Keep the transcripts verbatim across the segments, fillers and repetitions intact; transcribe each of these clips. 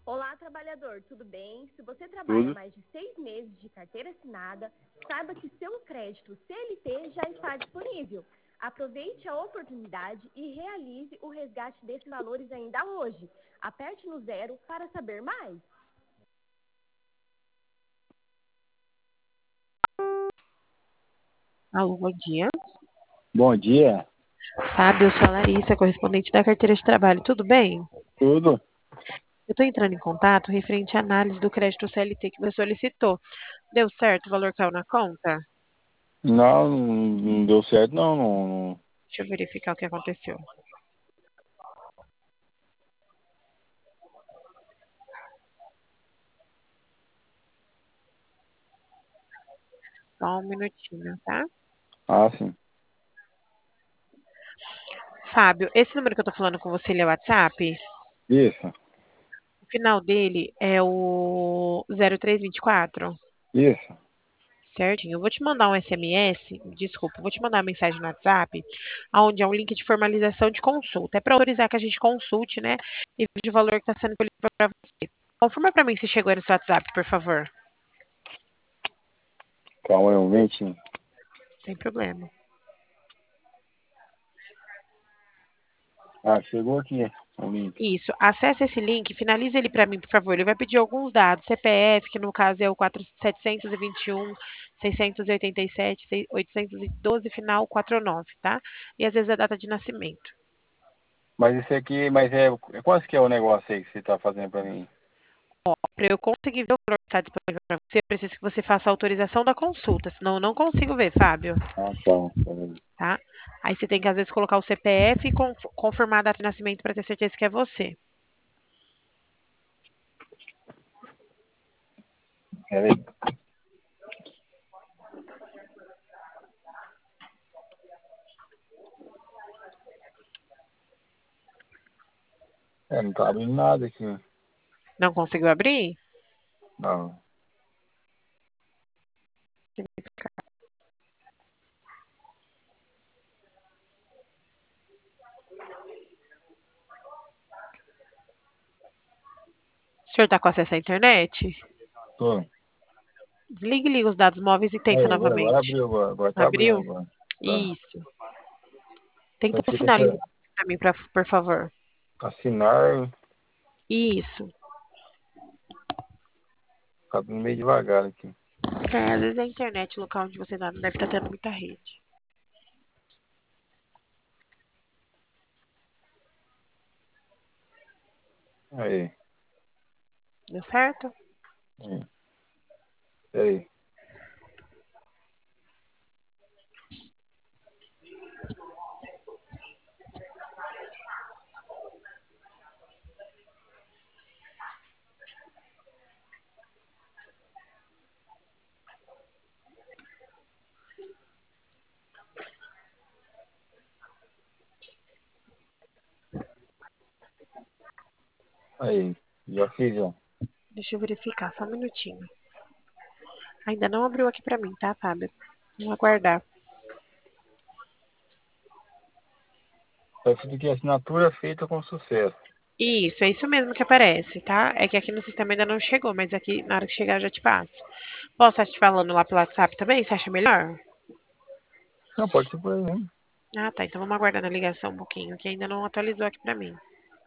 Olá, trabalhador, tudo bem? Se você trabalha Tudo. mais de seis meses de carteira assinada, saiba que seu crédito C L T já está disponível. Aproveite a oportunidade e realize o resgate desses valores ainda hoje. Aperte no zero para saber mais. Alô, bom dia. Bom dia. Fábio, eu sou a Larissa, correspondente da carteira de trabalho. Tudo bem? Tudo? Eu estou entrando em contato referente à análise do crédito C L T que você solicitou. Deu certo? O valor caiu na conta? Não, não não deu certo, não, não, não. Deixa eu verificar o que aconteceu. Só um minutinho, tá? Ah, sim. Fábio, esse número que eu tô falando com você, ele é o WhatsApp? Isso, O final dele é o zero três vinte e quatro? isso. Certinho. Eu vou te mandar um S M S, desculpa, eu vou te mandar uma mensagem no WhatsApp, onde é um link de formalização de consulta. É para autorizar que a gente consulte, né? E veja o valor que está sendo colhido para você. Confirma para mim se chegou no seu WhatsApp, por favor. Calma aí um momentinho. Sem problema. Ah, chegou aqui. O link. Isso. Acesse esse link, finalize ele para mim, por favor. Ele vai pedir alguns dados. C P F, que no caso é o quatro setecentos e vinte e um, seiscentos e oitenta e sete, oitocentos e doze, final quatro nove, tá? E às vezes a data de nascimento. Mas esse aqui, mas é. Quanto que é o negócio aí que você tá fazendo pra mim? Para eu conseguir ver o valor que está disponível para você, eu preciso que você faça a autorização da consulta, senão eu não consigo ver, Fábio, Ah, tá. Peraí. tá? Aí você tem que, às vezes, colocar o C P F e con- confirmar a data de nascimento para ter certeza que é você. Peraí. É, não tá abrindo nada aqui. Não conseguiu abrir? Não. O senhor está com acesso à internet? Tô. Desligue e liga os dados móveis e tenta Aí, agora, agora novamente. abriu, agora, agora tá abrindo Abriu? agora. Tá. Isso. Só Tenta que tem que finalizar para mim, pra, por favor. assinar, Isso. tá meio devagar aqui. É, às vezes é a internet, o local onde você está, não deve estar tendo muita rede. Aí. Deu certo? Aí. Aí. Aí. Já fiz, ó. Deixa eu verificar, só um minutinho. Ainda não abriu aqui para mim, tá, Fábio? Vamos aguardar. Tá escrito aqui, assinatura feita com sucesso. Isso, é isso mesmo que aparece, tá? É que aqui no sistema ainda não chegou, mas aqui na hora que chegar eu já te passo. Posso estar te falando lá pelo WhatsApp também? Você acha melhor? Não, pode ser por aí, né? Ah, tá. Então vamos aguardar na ligação um pouquinho, que ainda não atualizou aqui pra mim.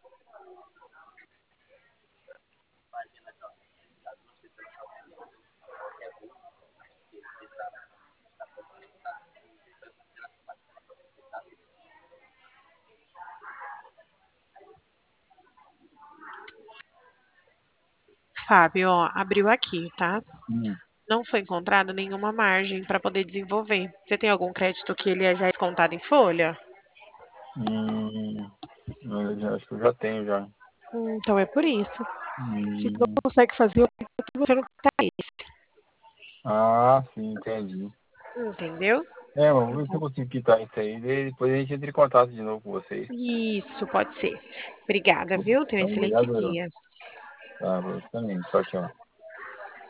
Fábio, ó, abriu aqui, tá? Hum. Não foi encontrada nenhuma margem para poder desenvolver. Você tem algum crédito que ele é já descontado em folha? Hum, eu já- acho que eu já tenho já. Hum, então é por isso. Se não Hum. consegue fazer, você não tá aí. Ah, sim, entendi. Entendeu? É, mas vamos ver se eu consigo quitar isso aí. Daí depois a gente entra em contato de novo com vocês. Isso, pode ser. Obrigada, viu? Tenha um Então, excelente obrigado. dia. Tá, você também. Tchau, tchau.